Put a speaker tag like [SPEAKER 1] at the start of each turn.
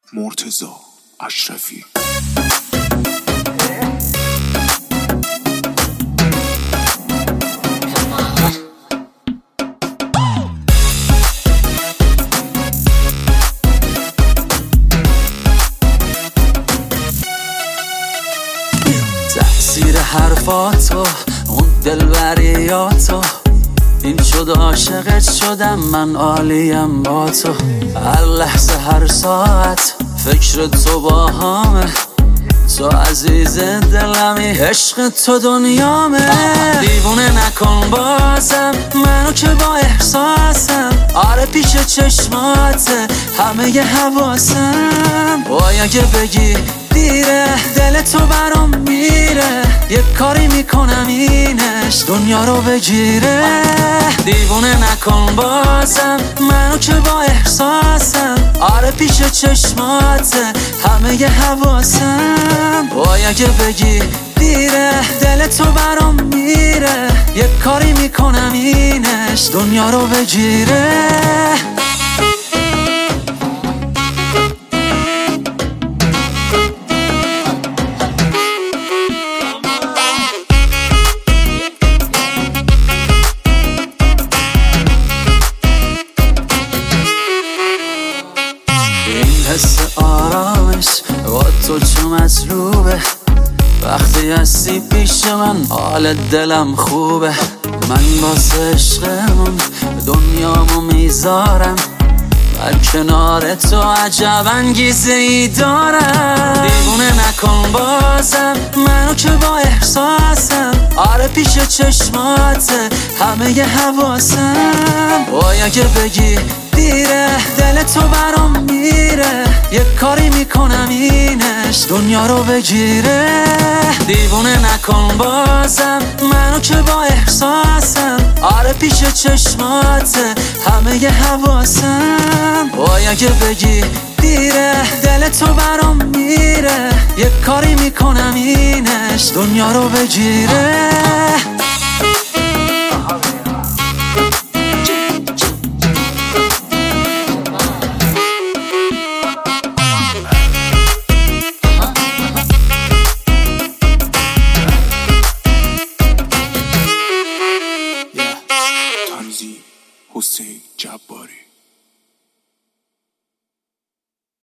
[SPEAKER 1] مرتضی اشرفی.
[SPEAKER 2] تأثیر حرفاتو، اون دلبریاتو، این شد عاشقت شدم من، عالیم با تو. هر لحظه هر ساعت فکر تو با همه، تو عزیز دلمی، عشق تو دنیامه. دیوونه نکن بازم منو که با احساسم، آره پیش چشماته همه ی حواسم. وای اگه بگی دیره دل تو برام میره، یه کاری میکنم اینش دنیا رو بگیره. دیوونه نکن بازم منو که با احساسم، آره پیش چشماته همه ی حواسم. وای اگه بگی دیره دل تو برام میره، یه کاری میکنم اینش دنیا رو بگیره. حس آرامش با تو چه مطلوبه، وقتی هستی پیش من حال دلم خوبه. من واسه عشقمون دنیامو میذارم، در کنار تو عجب انگیزه ای دارم. دیوونه نکن بازم منو که با احساسم، آره پیش چشماته همه ی حواسم. وای اگه بگی دیره دل تو برام میره، یه کاری میکنم اینش دنیا رو بگیره. دیوونه نکن بازم منو که با احساسم، آره پیش چشماته همه ی حواسم. وای اگه بگی دیره دل تو برام میره، یه کاری میکنم اینش دنیا رو بگیره.